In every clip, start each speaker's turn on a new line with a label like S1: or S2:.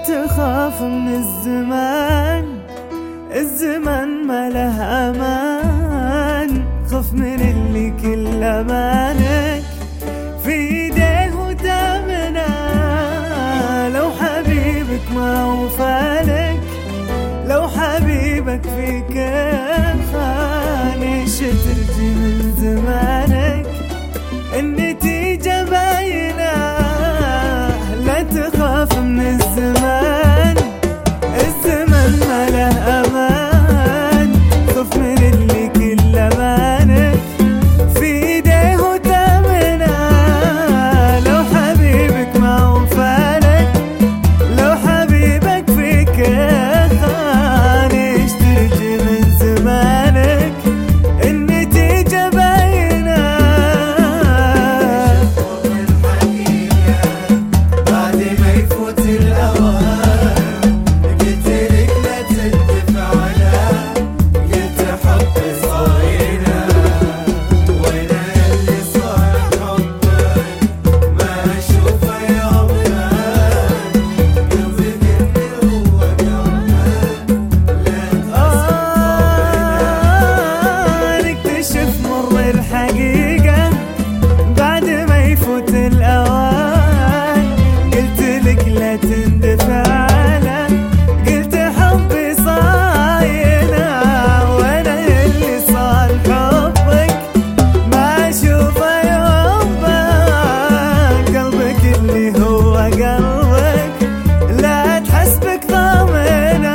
S1: تخاف من الزمان، الزمان ما له امان. خف من اللي كل امانك في ايديه وتامنه. لو حبيبك ما وفالك، لو حبيبك فيك خانش ترجي من زمانك. النتيجة باينة، لا تخاف من الزمان، الزمان ما له امان. خف من اللي كل امانك في ايديه وتامنه. لو حبيبك ما وفالك، لو حبيبك فيك خانش ترجي من زمانك. النتيجة باينة.
S2: بعد ما يفوت الأوان قلت لك لا تندفع على، قلت حبي صاينة وانا اللي صار حبك ما اشوفه يوم الآن. قلبك اللي هو قلبك لا
S1: نكتشف مر الحقيقة بعد ما يفوت الأوان. قلت لك لا تندفع على، قلت حبي صاينة وانا اللي صار حبك ما اشوفه يوم بان. قلبك اللي هو قلبك لا تحسبك ضامنه.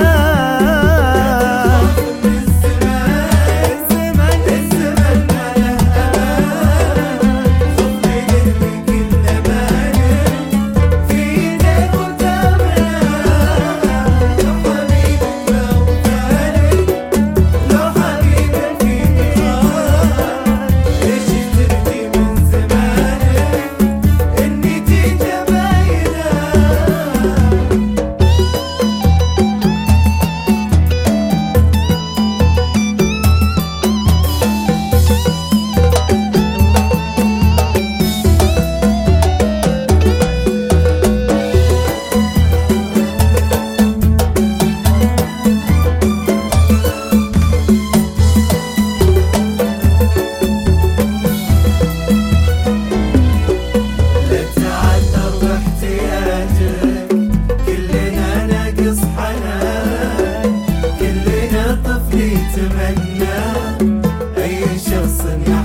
S1: الزمان الزمان ما له امان.
S2: خف من اللي كل أمانك في ايديك وتامنه. لو حبيبك ما وفالك، لو حبيبك فيك خان ليش ترمي من زمانك. النتيجة باينة. لا تعذر باحتياجك، كلنا ناقص حنان، كلنا طفل يتمنى أي شخص